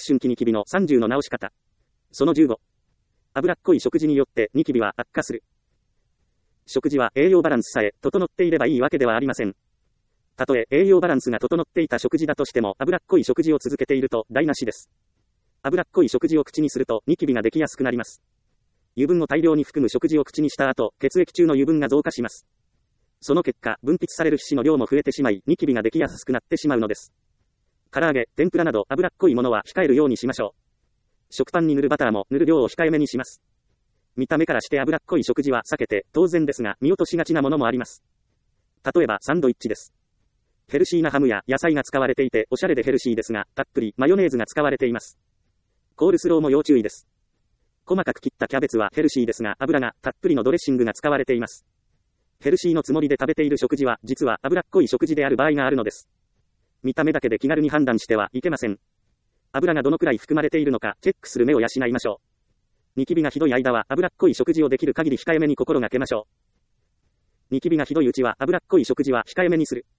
春期ニキビの30の治し方。その15。脂っこい食事によってニキビは悪化する。食事は栄養バランスさえ整っていればいいわけではありません。たとえ栄養バランスが整っていた食事だとしても脂っこい食事を続けていると台無しです。脂っこい食事を口にするとニキビができやすくなります。油分を大量に含む食事を口にした後、血液中の油分が増加します。その結果、分泌される皮脂の量も増えてしまい、ニキビができやすくなってしまうのです。唐揚げ、天ぷらなど脂っこいものは控えるようにしましょう。食パンに塗るバターも塗る量を控えめにします。見た目からして脂っこい食事は避けて当然ですが見落としがちなものもあります。例えばサンドイッチです。ヘルシーなハムや野菜が使われていておしゃれでヘルシーですが、たっぷりマヨネーズが使われています。コールスローも要注意です。細かく切ったキャベツはヘルシーですが油がたっぷりのドレッシングが使われています。ヘルシーのつもりで食べている食事は実は脂っこい食事である場合があるのです。見た目だけで気軽に判断してはいけません。油がどのくらい含まれているのかチェックする目を養いましょう。ニキビがひどい間は脂っこい食事をできる限り控えめに心がけましょう。ニキビがひどいうちは脂っこい食事は控えめにする。